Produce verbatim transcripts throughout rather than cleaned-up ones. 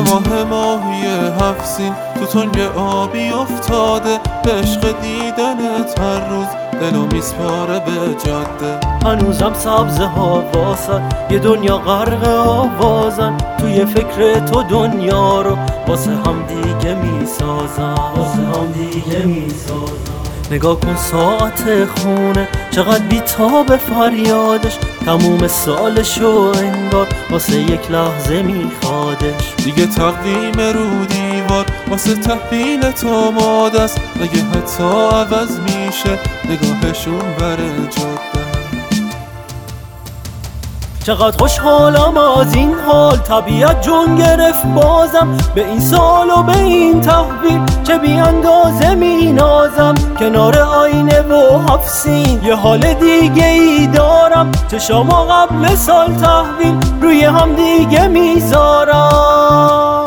یه ماه ماهی هفت تو تنگ آبی افتاده، به عشق دیدنت هر روز دلو میسپاره به جاده. هنوزم سبز هواسن، یه دنیا غرق آوازن، توی فکر تو دنیا رو واسه هم دیگه میسازن، واسه هم دیگه میسازن. نگاه کن ساعت خونه چقدر بی‌تاب فریادش، تموم سالشو انگار واسه یک لحظه میخوادش. دیگه تقویم رو دیوار واسه تحویل تو ماده است، اگه حتی عوض میشه نگاهشون بره جاده. چقدر خوشحالم از این حال، طبیعت جون گرفت بازم، به این سال و به این تحویل چه بی اندازه می نازم. کنار آینه و حفظین یه حال دیگه ای دارم، چشامو قبل سال تحویل روی هم دیگه میذارم.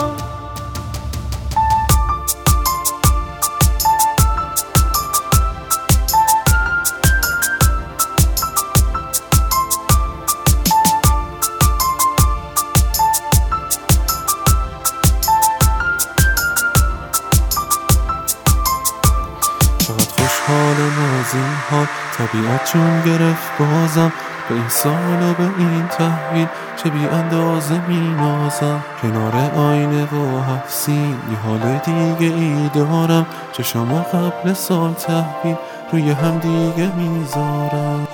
چقدر خوشحالم از این حال، طبیعت جون گرفت بازم، به این سال و به این تحویل چه بی اندازه می نازم. کنار آینه و حفظین یه حال دیگه ای دارم، چشامو قبل سال تحویل روی هم دیگه میذارم.